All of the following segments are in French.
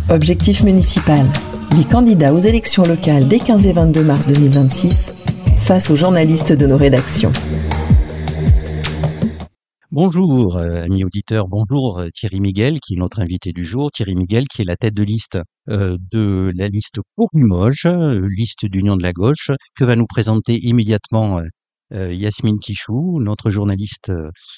Objectif municipal. Les candidats aux élections locales des 15 et 22 mars 2026 face aux journalistes de nos rédactions. Bonjour amis auditeurs, bonjour Thierry Miguel qui est notre invité du jour. Thierry Miguel qui est la tête de liste de la liste pour Limoges, liste d'Union de la gauche, que va nous présenter immédiatement Yasmine Quichou, notre journaliste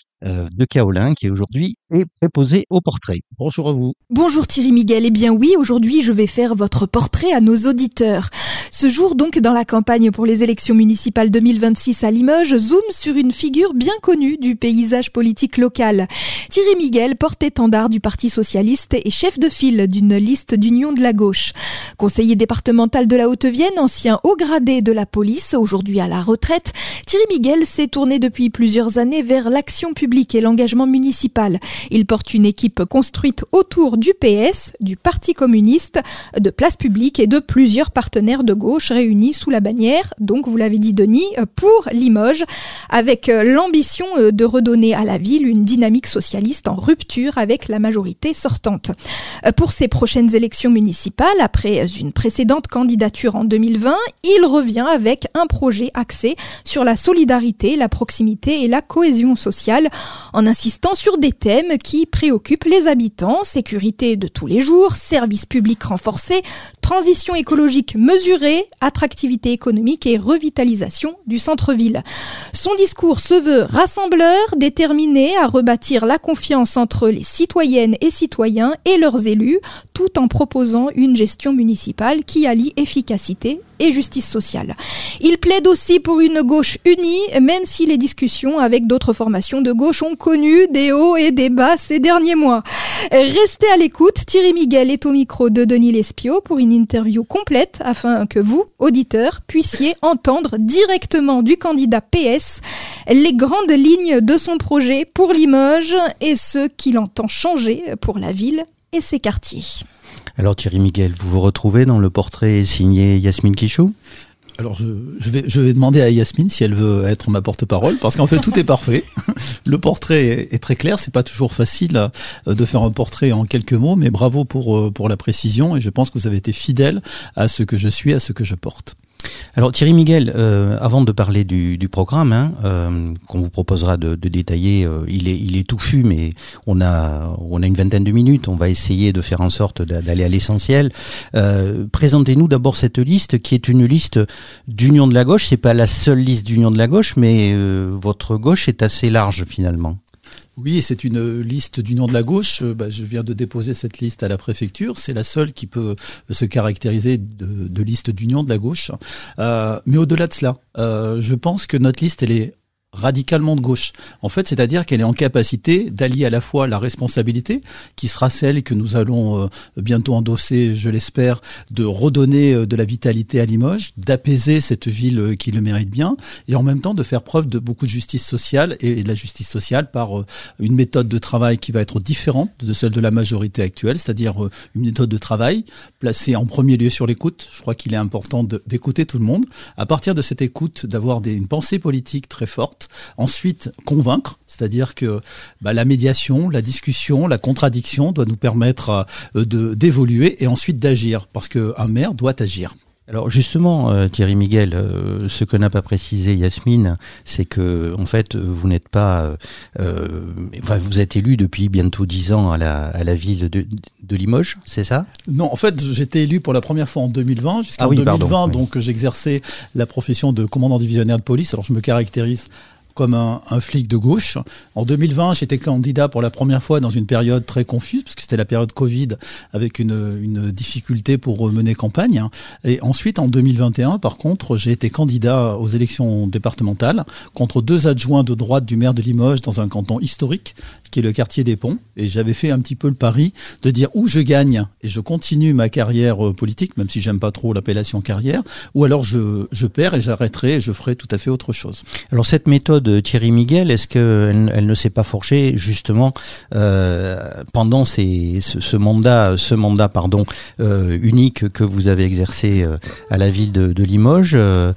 de Kaolin, qui aujourd'hui est préposée au portrait. Bonjour à vous. Bonjour Thierry Miguel, eh bien oui, aujourd'hui je vais faire votre portrait à nos auditeurs. Ce jour donc dans la campagne pour les élections municipales 2026 à Limoges zoome sur une figure bien connue du paysage politique local. Thierry Miguel, porte-étendard du Parti Socialiste et chef de file d'une liste d'Union de la gauche. Conseiller départemental de la Haute-Vienne, ancien haut gradé de la police, aujourd'hui à la retraite, Thierry Miguel s'est tourné depuis plusieurs années vers l'action publique et l'engagement municipal. Il porte une équipe construite autour du PS, du Parti communiste, de Place Publique et de plusieurs partenaires de gauche réunis sous la bannière, donc vous l'avez dit Denis, pour Limoges, avec l'ambition de redonner à la ville une dynamique socialiste en rupture avec la majorité sortante. Pour ces prochaines élections municipales, après une précédente candidature en 2020, il revient avec un projet axé sur la solidarité, la proximité et la cohésion sociale, en insistant sur des thèmes qui préoccupent les habitants: sécurité de tous les jours, services publics renforcés, transition écologique mesurée, attractivité économique et revitalisation du centre-ville. Son discours se veut rassembleur, déterminé à rebâtir la confiance entre les citoyennes et citoyens et leurs élus, tout en proposant une gestion municipale qui allie efficacité et justice sociale. Il plaide aussi pour une gauche unie, même si les discussions avec d'autres formations de gauche ont connu des hauts et des bas ces derniers mois. Restez à l'écoute, Thierry Miguel est au micro de Denis Lespio pour une interview complète afin que vous, auditeurs, puissiez entendre directement du candidat PS les grandes lignes de son projet pour Limoges et ce qu'il entend changer pour la ville et ses quartiers. Alors Thierry Miguel, vous vous retrouvez dans le portrait signé Yasmine Quichou ? Alors je vais demander à Yasmine si elle veut être ma porte-parole, parce qu'en fait tout est parfait. Le portrait est très clair, c'est pas toujours facile de faire un portrait en quelques mots, mais bravo pour la précision, et je pense que vous avez été fidèle à ce que je suis, à ce que je porte. Alors Thierry Miguel, avant de parler du programme qu'on vous proposera de détailler, il est touffu, mais on a une vingtaine de minutes, on va essayer de faire en sorte d'aller à l'essentiel. Présentez-nous d'abord cette liste qui est une liste d'Union de la gauche. C'est pas la seule liste d'Union de la gauche, mais votre gauche est assez large finalement. Oui, c'est une liste d'Union de la gauche. Je viens de déposer cette liste à la préfecture. C'est la seule qui peut se caractériser de liste d'Union de la gauche. Mais au-delà de cela, je pense que notre liste, elle est radicalement de gauche. En fait, c'est-à-dire qu'elle est en capacité d'allier à la fois la responsabilité, qui sera celle que nous allons bientôt endosser, je l'espère, de redonner de la vitalité à Limoges, d'apaiser cette ville qui le mérite bien, et en même temps de faire preuve de beaucoup de justice sociale, et de la justice sociale par une méthode de travail qui va être différente de celle de la majorité actuelle, c'est-à-dire une méthode de travail placée en premier lieu sur l'écoute. Je crois qu'il est important d'écouter tout le monde. À partir de cette écoute, d'avoir une pensée politique très forte. Ensuite, convaincre, c'est-à-dire que la médiation, la discussion, la contradiction doit nous permettre d'évoluer et ensuite d'agir, parce qu'un maire doit agir. Alors justement, Thierry Miguel, ce que n'a pas précisé Yasmine, c'est que en fait vous n'êtes pas, vous êtes élu depuis bientôt 10 ans à la ville de Limoges, c'est ça ? Non, en fait j'étais élu pour la première fois en 2020, jusqu'en 2020, donc j'exerçais la profession de commandant divisionnaire de police. Alors je me caractérise comme un flic de gauche. En 2020, j'étais candidat pour la première fois dans une période très confuse, parce que c'était la période Covid, avec une difficulté pour mener campagne. Et ensuite, en 2021, par contre, j'ai été candidat aux élections départementales contre 2 adjoints de droite du maire de Limoges dans un canton historique, qui est le quartier des Ponts. Et j'avais fait un petit peu le pari de dire où je gagne et je continue ma carrière politique, même si j'aime pas trop l'appellation carrière, ou alors je perds et j'arrêterai et je ferai tout à fait autre chose. Alors cette méthode Thierry Miguel, est-ce qu'elle ne s'est pas forgée justement pendant ce mandat unique que vous avez exercé à la ville de Limoges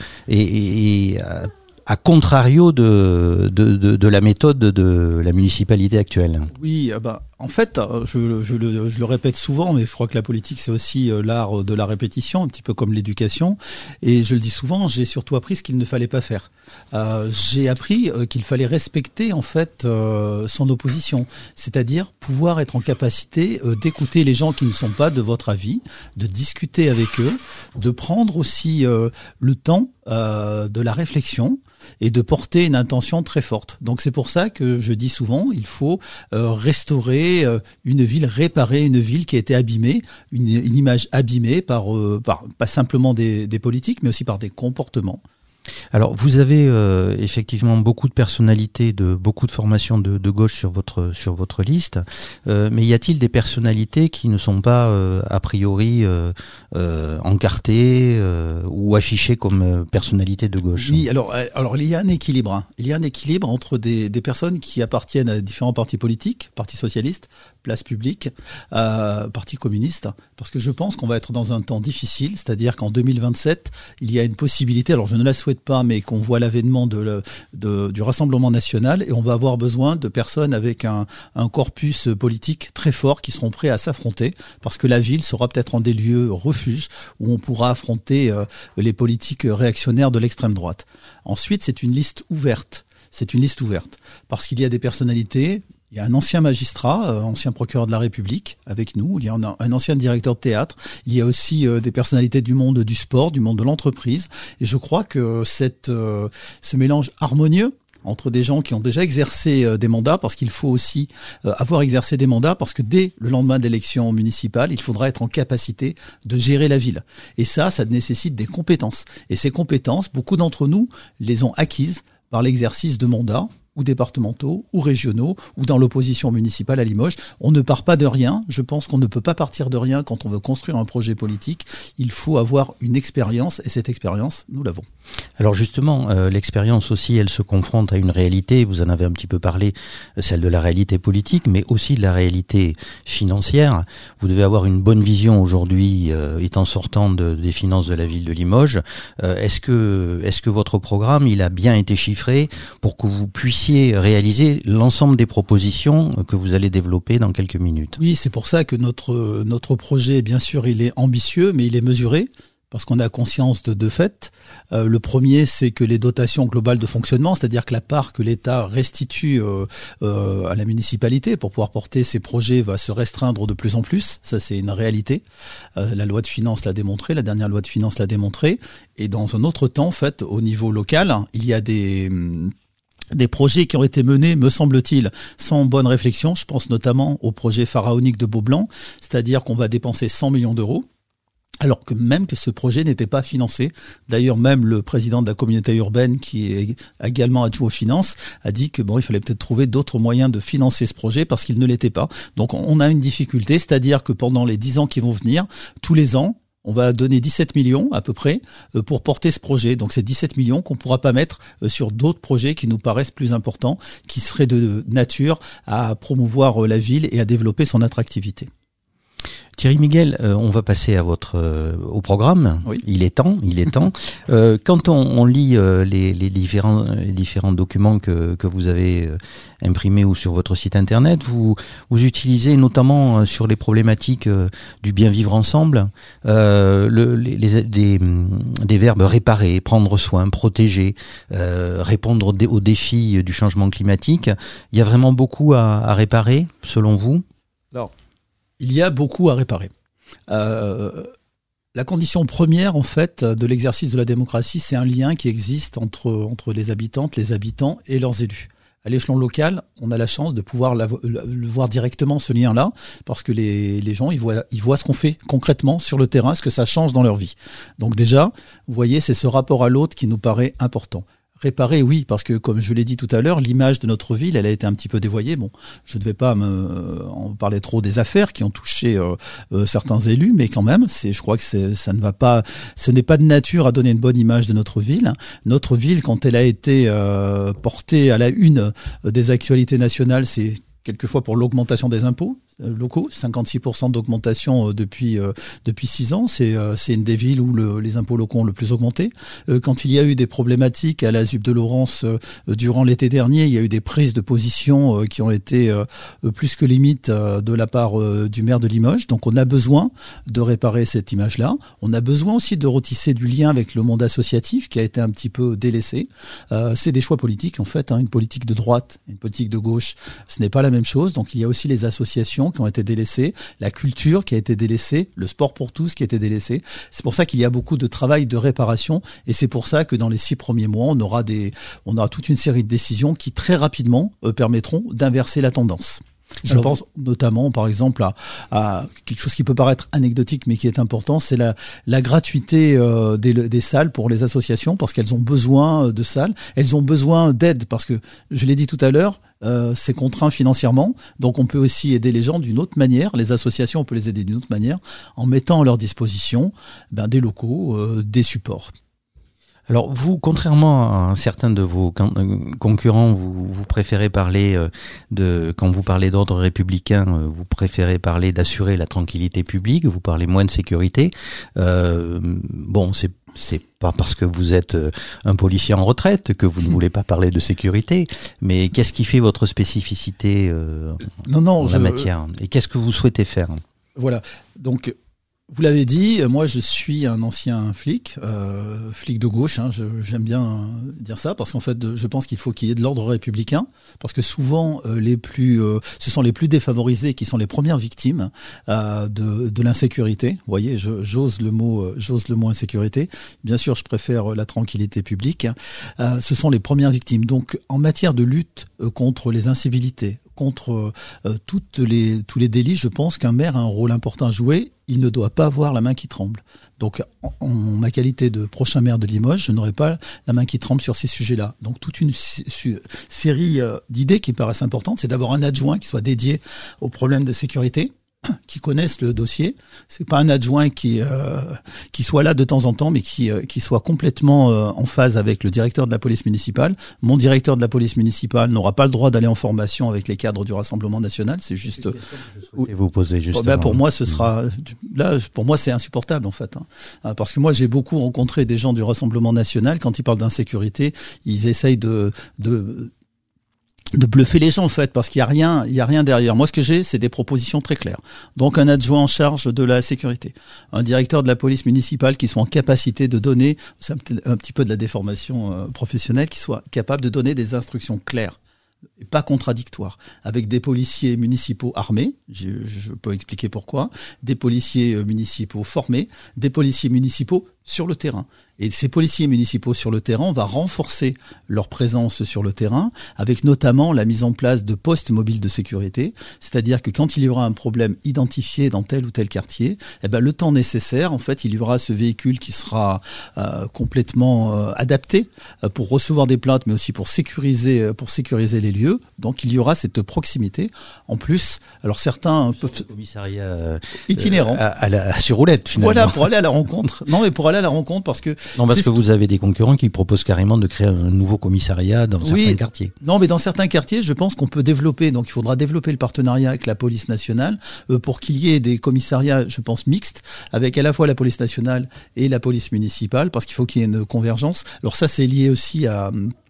et à contrario de la méthode de la municipalité actuelle? Oui, En fait, je le répète souvent, mais je crois que la politique, c'est aussi l'art de la répétition, un petit peu comme l'éducation. Et je le dis souvent, j'ai surtout appris ce qu'il ne fallait pas faire. J'ai appris qu'il fallait respecter en fait son opposition, c'est-à-dire pouvoir être en capacité d'écouter les gens qui ne sont pas de votre avis, de discuter avec eux, de prendre aussi le temps de la réflexion et de porter une intention très forte. Donc c'est pour ça que je dis souvent, il faut restaurer une ville, réparer une ville qui a été abîmée, une image abîmée par pas simplement des politiques, mais aussi par des comportements. Alors, vous avez effectivement beaucoup de personnalités, beaucoup de formations de gauche sur votre liste, mais y a-t-il des personnalités qui ne sont pas a priori encartées ou affichées comme personnalités de gauche? Oui, alors il y a un équilibre. Hein. Il y a un équilibre entre des personnes qui appartiennent à différents partis politiques, Parti socialiste, Place publique, Parti communiste, parce que je pense qu'on va être dans un temps difficile, c'est-à-dire qu'en 2027, il y a une possibilité, alors je ne la souhaite pas, mais qu'on voit l'avènement du Rassemblement national, et on va avoir besoin de personnes avec un corpus politique très fort qui seront prêts à s'affronter, parce que la ville sera peut-être un des lieux refuges où on pourra affronter les politiques réactionnaires de l'extrême droite. Ensuite, c'est une liste ouverte. C'est une liste ouverte, parce qu'il y a des personnalités. Il y a un ancien magistrat, ancien procureur de la République avec nous. Il y a un ancien directeur de théâtre. Il y a aussi des personnalités du monde du sport, du monde de l'entreprise. Et je crois que ce mélange harmonieux entre des gens qui ont déjà exercé des mandats, parce qu'il faut aussi avoir exercé des mandats, parce que dès le lendemain de l'élection municipale, il faudra être en capacité de gérer la ville. Et ça nécessite des compétences. Et ces compétences, beaucoup d'entre nous les ont acquises par l'exercice de mandats, ou départementaux, ou régionaux, ou dans l'opposition municipale à Limoges. On ne part pas de rien. Je pense qu'on ne peut pas partir de rien quand on veut construire un projet politique. Il faut avoir une expérience, et cette expérience, nous l'avons. Alors justement, l'expérience aussi, elle se confronte à une réalité, vous en avez un petit peu parlé, celle de la réalité politique, mais aussi de la réalité financière. Vous devez avoir une bonne vision aujourd'hui, étant sortant des finances de la ville de Limoges. Est-ce que votre programme, il a bien été chiffré pour que vous puissiez réaliser l'ensemble des propositions que vous allez développer dans quelques minutes? Oui, c'est pour ça que notre projet, bien sûr, il est ambitieux, mais il est mesuré, parce qu'on a conscience de deux faits. Le premier, c'est que les dotations globales de fonctionnement, c'est-à-dire que la part que l'État restitue à la municipalité pour pouvoir porter ses projets, va se restreindre de plus en plus. Ça, c'est une réalité. La loi de finances l'a démontré, la dernière loi de finances l'a démontré. Et dans un autre temps, en fait, au niveau local, il y a des projets qui ont été menés, me semble-t-il, sans bonne réflexion. Je pense notamment au projet pharaonique de Beaublanc, c'est-à-dire qu'on va dépenser 100 millions d'euros, alors que même que ce projet n'était pas financé. D'ailleurs, même le président de la communauté urbaine, qui est également adjoint aux finances, a dit que il fallait peut-être trouver d'autres moyens de financer ce projet parce qu'il ne l'était pas. Donc on a une difficulté, c'est-à-dire que pendant les 10 ans qui vont venir, tous les ans, on va donner 17 millions à peu près pour porter ce projet. Donc c'est 17 millions qu'on ne pourra pas mettre sur d'autres projets qui nous paraissent plus importants, qui seraient de nature à promouvoir la ville et à développer son attractivité. Thierry Miguel, on va passer à au programme. Oui. Il est temps. Quand on lit les différents documents que vous avez imprimés ou sur votre site internet, vous utilisez notamment sur les problématiques du bien vivre ensemble des verbes réparer, prendre soin, protéger, répondre aux défis du changement climatique. Il y a vraiment beaucoup à réparer, selon vous? Alors, il y a beaucoup à réparer. La condition première, en fait, de l'exercice de la démocratie, c'est un lien qui existe entre les habitantes, les habitants et leurs élus. À l'échelon local, on a la chance de pouvoir le voir directement, ce lien-là, parce que les gens, ils voient ce qu'on fait concrètement sur le terrain, ce que ça change dans leur vie. Donc déjà, vous voyez, c'est ce rapport à l'autre qui nous paraît important. Réparer, oui, parce que comme je l'ai dit tout à l'heure, l'image de notre ville, elle a été un petit peu dévoyée. Bon, je ne vais pas en parler trop des affaires qui ont touché certains élus, mais quand même, je crois que ce n'est pas de nature à donner une bonne image de notre ville. Notre ville, quand elle a été portée à la une des actualités nationales, c'est quelquefois pour l'augmentation des impôts, locaux, 56% d'augmentation depuis 6 ans. C'est une des villes où les impôts locaux ont le plus augmenté. Quand il y a eu des problématiques à la ZUP de Laurence durant l'été dernier, il y a eu des prises de position qui ont été plus que limites de la part du maire de Limoges. Donc on a besoin de réparer cette image-là. On a besoin aussi de retisser du lien avec le monde associatif qui a été un petit peu délaissé. C'est des choix politiques en fait, une politique de droite, une politique de gauche, ce n'est pas la même chose. Donc il y a aussi les associations qui ont été délaissées, la culture qui a été délaissée, le sport pour tous qui a été délaissé. C'est pour ça qu'il y a beaucoup de travail de réparation et c'est pour ça que dans les 6 premiers mois, on aura toute une série de décisions qui très rapidement permettront d'inverser la tendance. Je pense notamment, par exemple, à quelque chose qui peut paraître anecdotique, mais qui est important, c'est la gratuité des salles pour les associations, parce qu'elles ont besoin de salles, elles ont besoin d'aide, parce que, je l'ai dit tout à l'heure, c'est contraint financièrement, donc on peut aussi aider les gens d'une autre manière, les associations, on peut les aider d'une autre manière, en mettant à leur disposition des locaux, des supports. Alors vous, contrairement à certains de vos concurrents, vous préférez parler quand vous parlez d'ordre républicain, vous préférez parler d'assurer la tranquillité publique, vous parlez moins de sécurité. C'est pas parce que vous êtes un policier en retraite que vous ne voulez pas parler de sécurité, mais qu'est-ce qui fait votre spécificité en la matière? Et qu'est-ce que vous souhaitez faire? Voilà, donc... Vous l'avez dit, moi je suis un ancien flic de gauche, j'aime bien dire ça, parce qu'en fait je pense qu'il faut qu'il y ait de l'ordre républicain, parce que souvent ce sont les plus défavorisés qui sont les premières victimes de l'insécurité. Vous voyez, j'ose le mot insécurité. Bien sûr, je préfère la tranquillité publique. Ce sont les premières victimes. Donc en matière de lutte contre les incivilités, contre tous les délits, je pense qu'un maire a un rôle important à jouer. Il ne doit pas avoir la main qui tremble. Donc, en ma qualité de prochain maire de Limoges, je n'aurai pas la main qui tremble sur ces sujets-là. Donc, toute une série d'idées qui paraissent importantes, c'est d'avoir un adjoint qui soit dédié aux problèmes de sécurité, qui connaissent le dossier. C'est pas un adjoint qui soit là de temps en temps, mais qui soit complètement en phase avec le directeur de la police municipale. Mon directeur de la police municipale n'aura pas le droit d'aller en formation avec les cadres du Rassemblement national. C'est juste. Et vous posez justement. Pour moi, pour moi, c'est insupportable en fait, parce que moi, j'ai beaucoup rencontré des gens du Rassemblement national. Quand ils parlent d'insécurité, ils essayent de bluffer les gens en fait, parce qu'il y a rien derrière. Moi, ce que j'ai, c'est des propositions très claires. Donc, un adjoint en charge de la sécurité, un directeur de la police municipale qui soit en capacité de donner, c'est un petit peu de la déformation professionnelle, qui soit capable de donner des instructions claires et pas contradictoires, avec des policiers municipaux armés, je peux expliquer pourquoi, des policiers municipaux formés, des policiers municipaux sur le terrain. Et ces policiers municipaux sur le terrain, on va renforcer leur présence sur le terrain, avec notamment la mise en place de postes mobiles de sécurité, c'est-à-dire que quand il y aura un problème identifié dans tel ou tel quartier, le temps nécessaire, en fait, il y aura ce véhicule qui sera complètement adapté pour recevoir des plaintes, mais aussi pour sécuriser les lieux. Donc il y aura cette proximité. En plus, alors certains peuvent... Commissariat itinérant. Sur roulette, finalement. Voilà, pour aller à la rencontre. Non, mais pour aller à la rencontre, parce que... Non, parce que vous avez des concurrents qui proposent carrément de créer un nouveau commissariat dans certains quartiers. Non, mais dans certains quartiers, je pense qu'on peut développer, donc il faudra développer le partenariat avec la police nationale pour qu'il y ait des commissariats, je pense, mixtes, avec à la fois la police nationale et la police municipale, parce qu'il faut qu'il y ait une convergence. Alors ça, c'est lié aussi à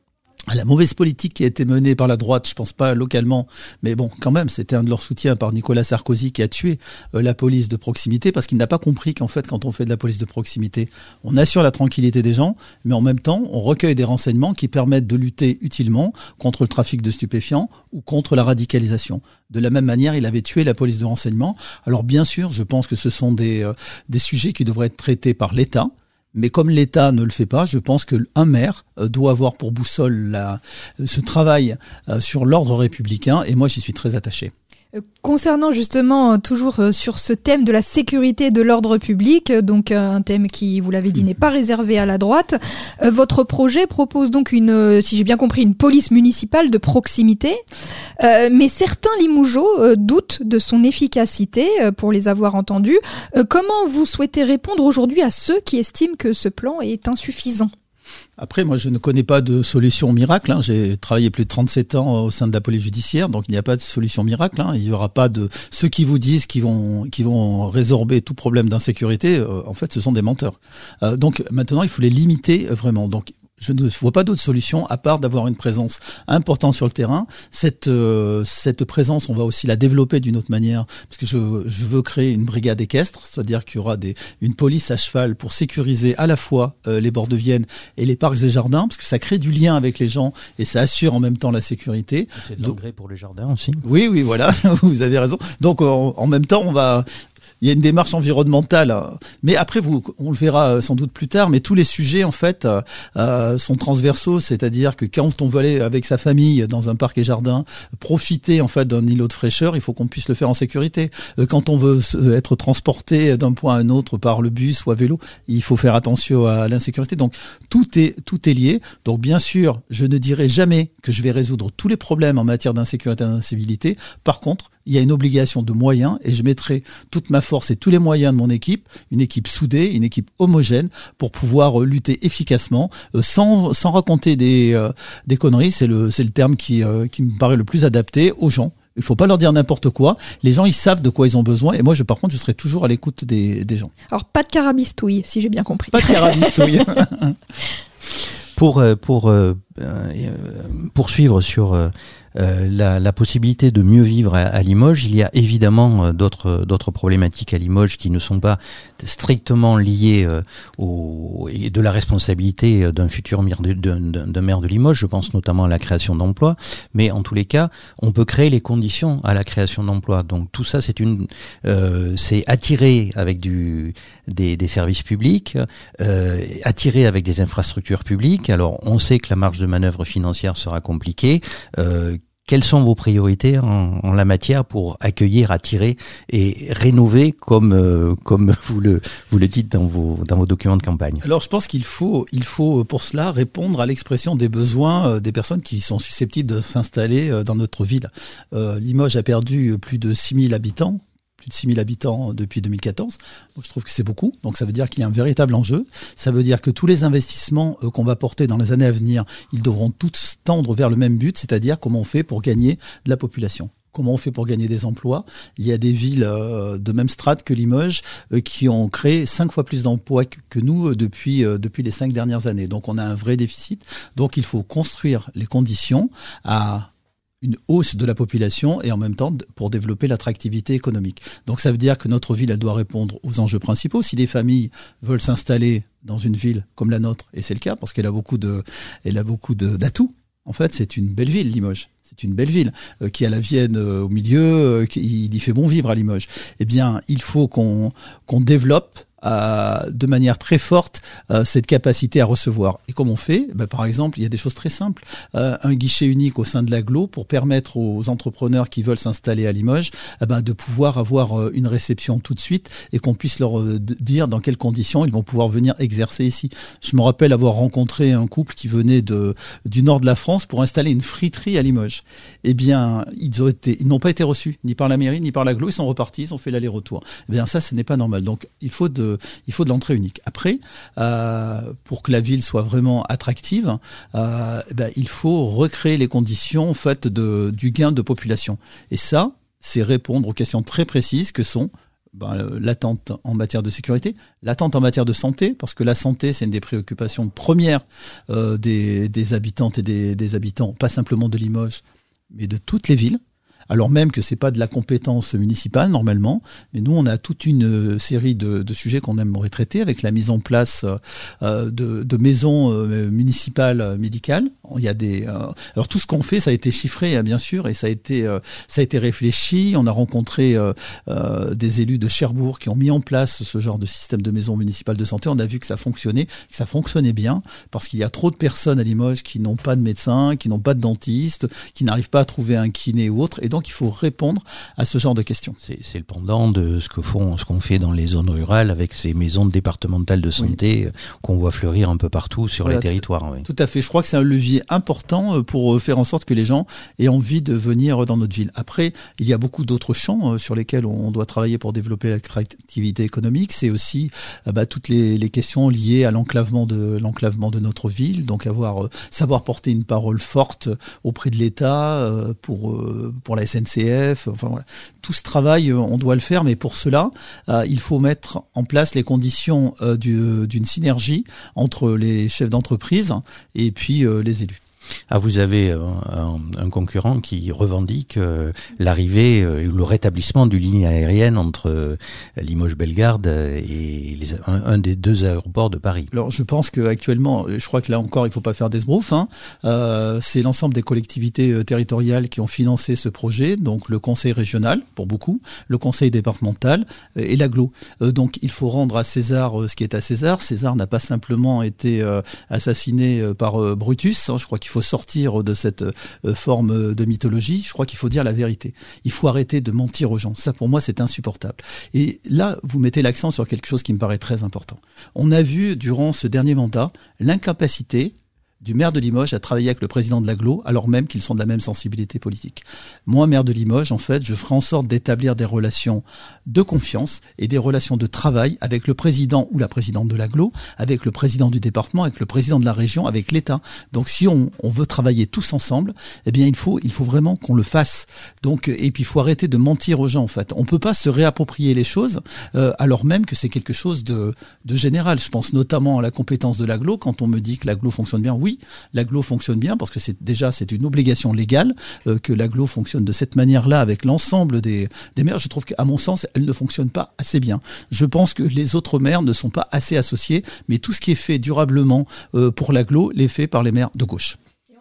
la mauvaise politique qui a été menée par la droite, je pense pas localement, mais bon, quand même, c'était un de leurs soutiens par Nicolas Sarkozy qui a tué la police de proximité, parce qu'il n'a pas compris qu'en fait, quand on fait de la police de proximité, on assure la tranquillité des gens, mais en même temps, on recueille des renseignements qui permettent de lutter utilement contre le trafic de stupéfiants ou contre la radicalisation. De la même manière, il avait tué la police de renseignement. Alors bien sûr, je pense que ce sont des sujets qui devraient être traités par l'État. Mais comme l'État ne le fait pas, je pense qu'un maire doit avoir pour boussole ce travail sur l'ordre républicain, et moi j'y suis très attaché. Concernant justement toujours sur ce thème de la sécurité de l'ordre public, donc un thème qui, vous l'avez dit, n'est pas réservé à la droite, votre projet propose donc si j'ai bien compris, une police municipale de proximité, mais certains Limougeaux doutent de son efficacité pour les avoir entendus. Comment vous souhaitez répondre aujourd'hui à ceux qui estiment que ce plan est insuffisant ? Après, moi, je ne connais pas de solution miracle. J'ai travaillé plus de 37 ans au sein de la police judiciaire, donc il n'y a pas de solution miracle. Il n'y aura pas de ceux qui vous disent qu'ils vont résorber tout problème d'insécurité. En fait, ce sont des menteurs. Donc maintenant, il faut les limiter vraiment. Donc je ne vois pas d'autre solution à part d'avoir une présence importante sur le terrain. Cette présence, on va aussi la développer d'une autre manière, parce que je veux créer une brigade équestre, c'est-à-dire qu'il y aura une police à cheval pour sécuriser à la fois les bords de Vienne et les parcs et jardins, parce que ça crée du lien avec les gens et ça assure en même temps la sécurité. C'est de l'engrais pour les jardins aussi. Oui, voilà, vous avez raison. Donc en même temps, il y a une démarche environnementale, mais après on le verra sans doute plus tard, mais tous les sujets en fait sont transversaux, c'est-à-dire que quand on veut aller avec sa famille dans un parc et jardin, profiter en fait d'un îlot de fraîcheur, il faut qu'on puisse le faire en sécurité. Quand on veut être transporté d'un point à un autre par le bus ou à vélo, il faut faire attention à l'insécurité. Donc tout est lié. Donc bien sûr, je ne dirai jamais que je vais résoudre tous les problèmes en matière d'insécurité et d'incivilité. Par contre, il y a une obligation de moyens et je mettrai toute ma force et tous les moyens de mon équipe, une équipe soudée, une équipe homogène pour pouvoir lutter efficacement sans raconter des conneries. C'est le terme qui me paraît le plus adapté aux gens. Il faut pas leur dire n'importe quoi. Les gens, ils savent de quoi ils ont besoin. Et moi, par contre, je serai toujours à l'écoute des gens. Alors, pas de carabistouille, si j'ai bien compris. Pas de carabistouille. Pour poursuivre sur la possibilité de mieux vivre à Limoges, il y a évidemment d'autres problématiques à Limoges qui ne sont pas strictement liées et de la responsabilité d'un futur maire d'un maire de Limoges. Je pense notamment à la création d'emplois, mais en tous les cas, on peut créer les conditions à la création d'emplois. Donc tout ça, c'est attirer avec des services publics, attirer avec des infrastructures publiques. Alors on sait que la marge de manœuvre financière sera compliquée. Quelles sont vos priorités en la matière pour accueillir, attirer et rénover comme vous le dites dans vos documents de campagne? Alors je pense qu'il faut pour cela répondre à l'expression des besoins des personnes qui sont susceptibles de s'installer dans notre ville. Limoges a perdu plus de 6000 habitants. Plus de 6000 habitants depuis 2014. Donc, je trouve que c'est beaucoup. Donc, ça veut dire qu'il y a un véritable enjeu. Ça veut dire que tous les investissements qu'on va porter dans les années à venir, ils devront tous tendre vers le même but, c'est-à-dire comment on fait pour gagner de la population. Comment on fait pour gagner des emplois? Il y a des villes de même strate que Limoges qui ont créé 5 fois plus d'emplois que nous depuis les 5 dernières années. Donc, on a un vrai déficit. Donc, il faut construire les conditions à une hausse de la population et en même temps pour développer l'attractivité économique. Donc ça veut dire que notre ville, elle doit répondre aux enjeux principaux. Si des familles veulent s'installer dans une ville comme la nôtre, et c'est le cas parce qu'elle a beaucoup d'atouts. En fait, c'est une belle ville, Limoges. C'est une belle ville qui a la Vienne au milieu, il y fait bon vivre à Limoges. Eh bien, il faut qu'on développe de manière très forte cette capacité à recevoir. Et comment on fait? Par exemple, il y a des choses très simples. Un guichet unique au sein de l'agglo pour permettre aux entrepreneurs qui veulent s'installer à Limoges de pouvoir avoir une réception tout de suite et qu'on puisse leur dire dans quelles conditions ils vont pouvoir venir exercer ici. Je me rappelle avoir rencontré un couple qui venait du nord de la France pour installer une friterie à Limoges. Eh bien, ils n'ont pas été reçus, ni par la mairie, ni par l'agglo. Ils sont repartis, ils ont fait l'aller-retour. Eh bien, ça, ce n'est pas normal. Donc, il faut de l'entrée unique. Après, pour que la ville soit vraiment attractive, il faut recréer les conditions en fait du gain de population. Et ça, c'est répondre aux questions très précises que sont l'attente en matière de sécurité, l'attente en matière de santé, parce que la santé, c'est une des préoccupations premières des habitantes et des habitants, pas simplement de Limoges, mais de toutes les villes. Alors même que c'est pas de la compétence municipale normalement, mais nous on a toute une série de sujets qu'on aimerait traiter avec la mise en place de maisons municipales médicales. Il y a alors tout ce qu'on fait, ça a été chiffré bien sûr et ça a été réfléchi. On a rencontré des élus de Cherbourg qui ont mis en place ce genre de système de maisons municipales de santé. On a vu que ça fonctionnait bien parce qu'il y a trop de personnes à Limoges qui n'ont pas de médecin, qui n'ont pas de dentiste, qui n'arrivent pas à trouver un kiné ou autre. Et donc il faut répondre à ce genre de questions. C'est le pendant de ce qu'on fait dans les zones rurales avec ces maisons départementales de santé qu'on voit fleurir un peu partout sur les territoires. Tout à fait. Je crois que c'est un levier important pour faire en sorte que les gens aient envie de venir dans notre ville. Après, il y a beaucoup d'autres champs sur lesquels on doit travailler pour développer l'attractivité économique. C'est aussi toutes les questions liées à l'enclavement de notre ville. Donc savoir porter une parole forte auprès de l'État pour la SNCF. Enfin voilà, tout ce travail on doit le faire, mais pour cela il faut mettre en place les conditions d'une synergie entre les chefs d'entreprise et puis les élus. Ah, vous avez un concurrent qui revendique l'arrivée ou le rétablissement d'une ligne aérienne entre Limoges-Bellegarde et un des deux aéroports de Paris. Alors je pense qu'actuellement, je crois que là encore, il ne faut pas faire d'esbrouf. C'est l'ensemble des collectivités territoriales qui ont financé ce projet, donc le conseil régional pour beaucoup, le conseil départemental et l'agglo. Donc il faut rendre à César ce qui est à César. César n'a pas simplement été assassiné par Brutus. Je crois qu'il faut sortir de cette forme de mythologie. Je crois qu'il faut dire la vérité. Il faut arrêter de mentir aux gens. Ça, pour moi, c'est insupportable. Et là, vous mettez l'accent sur quelque chose qui me paraît très important. On a vu, durant ce dernier mandat, l'incapacité du maire de Limoges à travailler avec le président de l'agglo, alors même qu'ils sont de la même sensibilité politique. Moi, maire de Limoges, en fait, je ferai en sorte d'établir des relations de confiance et des relations de travail avec le président ou la présidente de l'agglo, avec le président du département, avec le président de la région, avec l'État. Donc, si on veut travailler tous ensemble, eh bien, il faut vraiment qu'on le fasse. Donc, et puis, il faut arrêter de mentir aux gens, en fait. On peut pas se réapproprier les choses, alors même que c'est quelque chose de général. Je pense notamment à la compétence de l'agglo. Quand on me dit que l'agglo fonctionne bien, oui, l'agglo fonctionne bien parce que c'est une obligation légale que l'agglo fonctionne de cette manière-là avec l'ensemble des maires. Je trouve qu'à mon sens, elle ne fonctionne pas assez bien. Je pense que les autres maires ne sont pas assez associés, mais tout ce qui est fait durablement pour l'agglo l'est fait par les maires de gauche.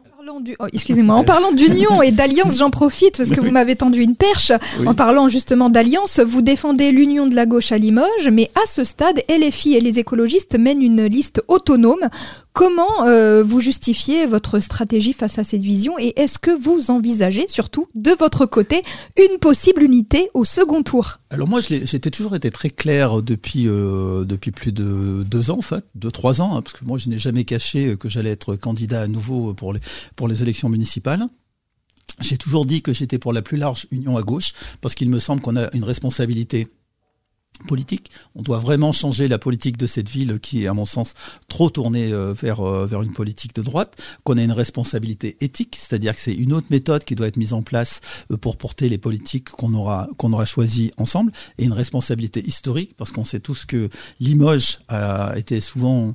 En parlant d'union et d'alliance, j'en profite parce que vous m'avez tendu une perche. Oui. En parlant justement d'alliance, vous défendez l'union de la gauche à Limoges, mais à ce stade, LFI et les écologistes mènent une liste autonome. Comment vous justifiez votre stratégie face à cette vision et est-ce que vous envisagez, surtout de votre côté, une possible unité au second tour ? Alors moi, j'ai toujours été très clair depuis plus de 2 ans, en fait, 2-3 ans, parce que moi, je n'ai jamais caché que j'allais être candidat à nouveau pour les élections municipales. J'ai toujours dit que j'étais pour la plus large union à gauche, parce qu'il me semble qu'on a une responsabilité politique. On doit vraiment changer la politique de cette ville qui est, à mon sens, trop tournée vers une politique de droite, qu'on a une responsabilité éthique, c'est-à-dire que c'est une autre méthode qui doit être mise en place pour porter les politiques qu'on aura choisies ensemble, et une responsabilité historique, parce qu'on sait tous que Limoges a été souvent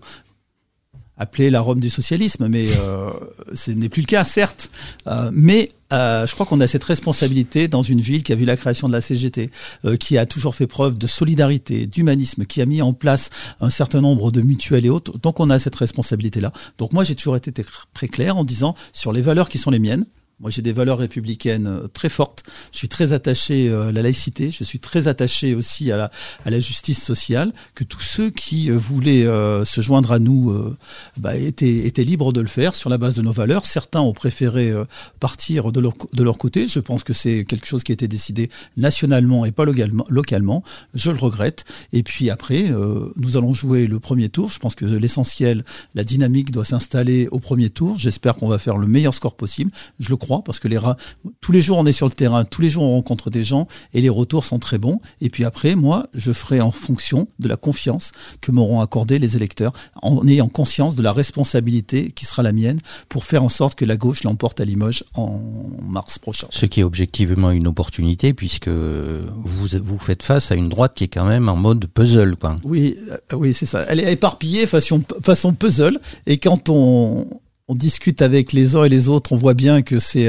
appelé la Rome du socialisme, mais ce n'est plus le cas, certes, mais je crois qu'on a cette responsabilité dans une ville qui a vu la création de la CGT, qui a toujours fait preuve de solidarité, d'humanisme, qui a mis en place un certain nombre de mutuelles et autres. Donc on a cette responsabilité-là. Donc moi j'ai toujours été très clair en disant sur les valeurs qui sont les miennes. Moi, j'ai des valeurs républicaines très fortes. Je suis très attaché à la laïcité. Je suis très attaché aussi à la justice sociale. Que tous ceux qui voulaient se joindre à nous étaient libres de le faire sur la base de nos valeurs. Certains ont préféré partir de leur côté. Je pense que c'est quelque chose qui a été décidé nationalement et pas localement. Je le regrette. Et puis après, nous allons jouer le premier tour. Je pense que l'essentiel, la dynamique doit s'installer au premier tour. J'espère qu'on va faire le meilleur score possible. Je le crois, parce que tous les jours on est sur le terrain, tous les jours on rencontre des gens et les retours sont très bons. Et puis après, moi, je ferai en fonction de la confiance que m'auront accordé les électeurs, en ayant conscience de la responsabilité qui sera la mienne pour faire en sorte que la gauche l'emporte à Limoges en mars prochain. Ce qui est objectivement une opportunité, puisque vous faites face à une droite qui est quand même en mode puzzle, quoi. Oui, c'est ça. Elle est éparpillée façon puzzle, et quand on discute avec les uns et les autres, on voit bien que c'est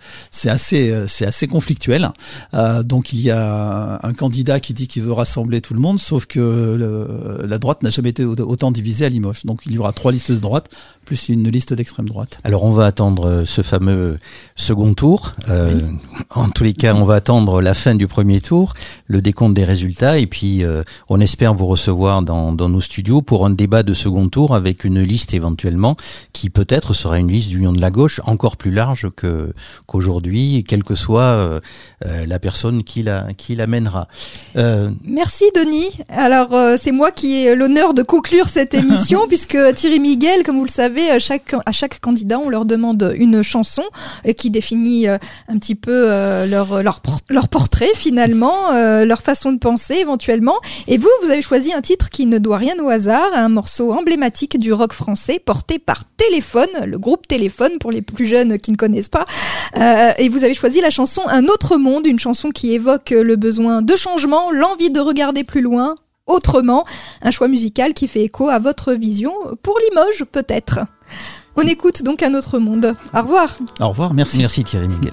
assez conflictuel. Donc il y a un candidat qui dit qu'il veut rassembler tout le monde, sauf que la droite n'a jamais été autant divisée à Limoges. Donc il y aura 3 listes de droite, plus une liste d'extrême droite. Alors on va attendre ce fameux second tour. En tous les cas, on va attendre la fin du premier tour, le décompte des résultats, et puis on espère vous recevoir dans nos studios pour un débat de second tour avec une liste éventuellement qui peut-être sera une liste d'Union de la gauche encore plus large qu'aujourd'hui, quelle que soit la personne qui l'amènera. Merci Denis. Alors c'est moi qui ai l'honneur de conclure cette émission puisque Thierry Miguel, comme vous le savez, à chaque candidat on leur demande une chanson qui définit un petit peu leur portrait finalement, leur façon de penser éventuellement. Et vous avez choisi un titre qui ne doit rien au hasard, un morceau emblématique du rock français porté par Téléphone, le groupe Téléphone pour les plus jeunes qui ne connaissent pas. Et vous avez choisi la chanson Un autre monde, une chanson qui évoque le besoin de changement, l'envie de regarder plus loin, autrement, un choix musical qui fait écho à votre vision pour Limoges peut-être. On écoute donc Un autre monde. Au revoir. Au revoir, merci. Merci Thierry Miguel.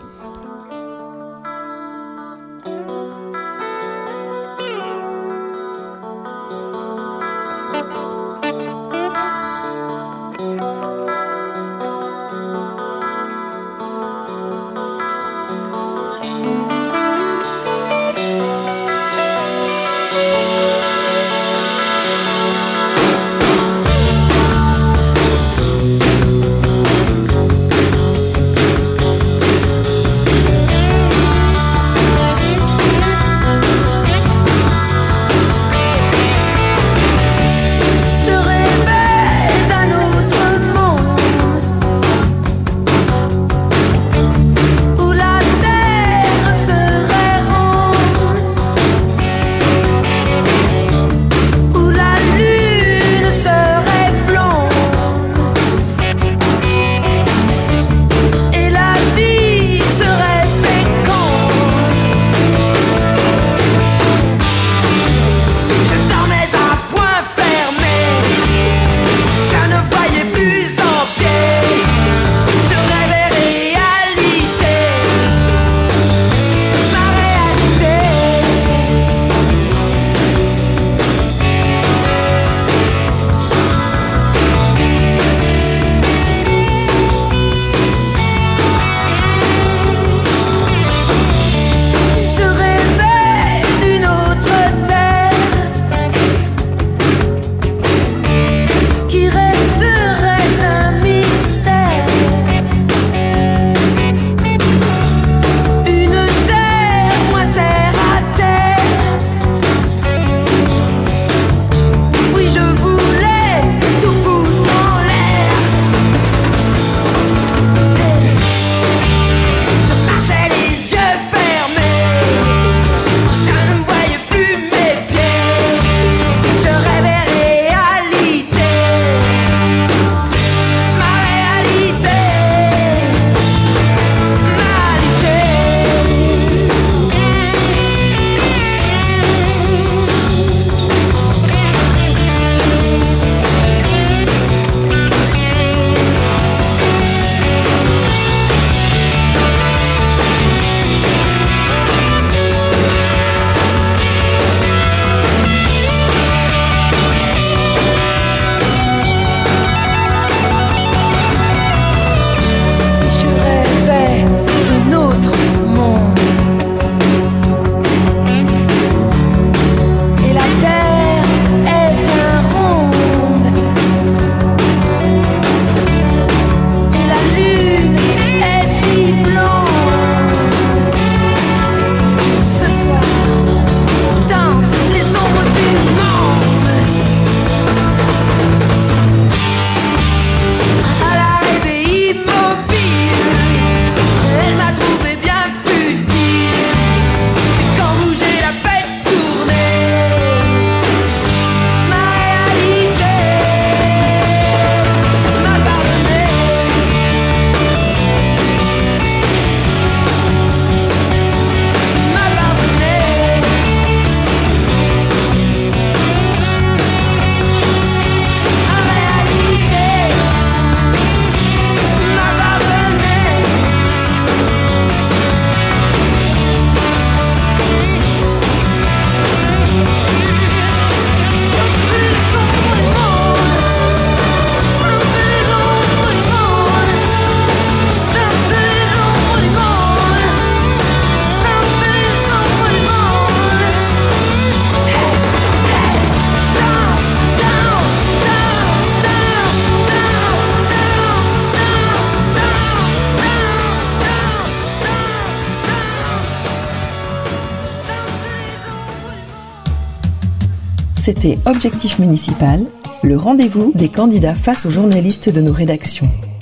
C'était Objectif Municipal, le rendez-vous des candidats face aux journalistes de nos rédactions.